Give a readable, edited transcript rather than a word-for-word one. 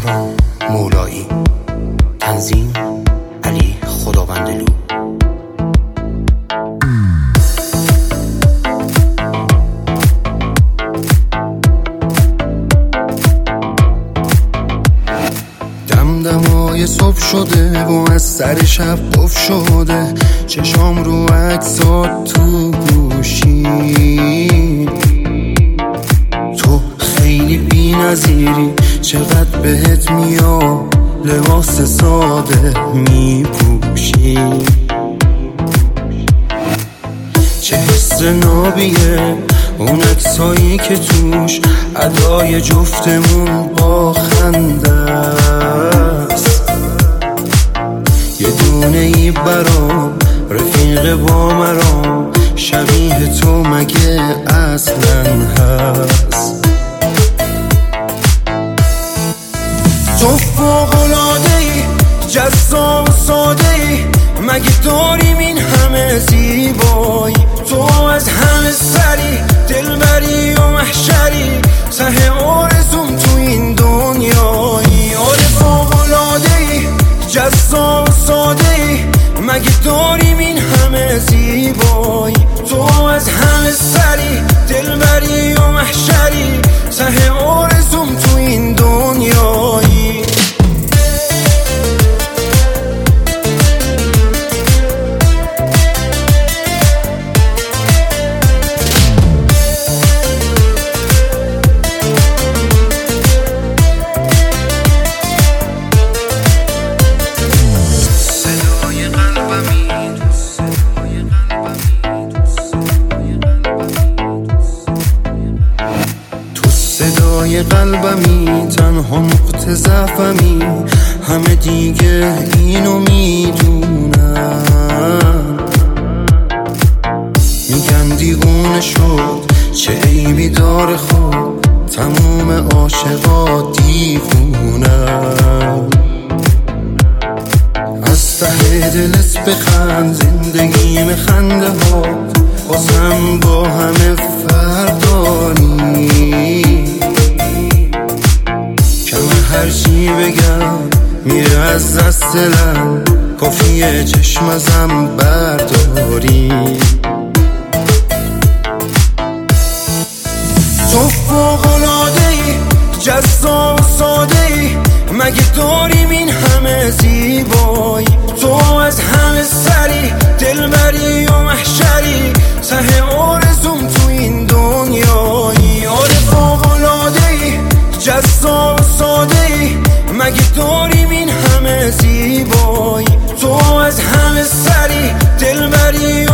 سهران مولایی. تنظیم علی خداوندلو. دمدمای صبح شده و از سر شب قفل شده، چشام رو عکسات تو گوشی. تو خیلی بی نظیری، چقدر بهت میاد لباس ساده میپوشی. چه حس نابیه اون عکسایی که توش ادای جفتمون با خنده است. یه دونه ای برام رفیق با مرام، شبیه تو مگه اصلا هست؟ تو فوق‌العاده‌ای، جذاب و ساده‌ای، مگه داریم این همه زیبایی؟ تو از همه سری، دلبری و محشری، ته آرزوم تو این دنیایی. آره فوق‌العاده‌ای، جذاب و ساده‌ای، مگه داریم این همه زیبایی؟ تو از همه سری، دلبری و محشری، ته آرزوم تو این دنیایی. صدای قلبمی، تنها نقطه ضعفمی، همه دیگه اینو میدونن. میگن دیوونه شد، چه عیبی داره خود، تموم عاشقا دیوونن. از ته دلت بخند، زندگیم خنده ها بازم با همه فرق داری. هرچی بگم میره از دست دلم، کافیه چشم ازم برداری. تو فوق‌العاده‌ای، جذاب و ساده‌ای، مگه داریم این همه زیبایی؟ تو از همه سری، دلبری و محشری، ته آرزوم تو این دنیایی. آره فوق‌العاده‌ای، جذاب و ساده‌ای، مگه داریم این همه زیبایی؟ تو از همه سری، دلبری و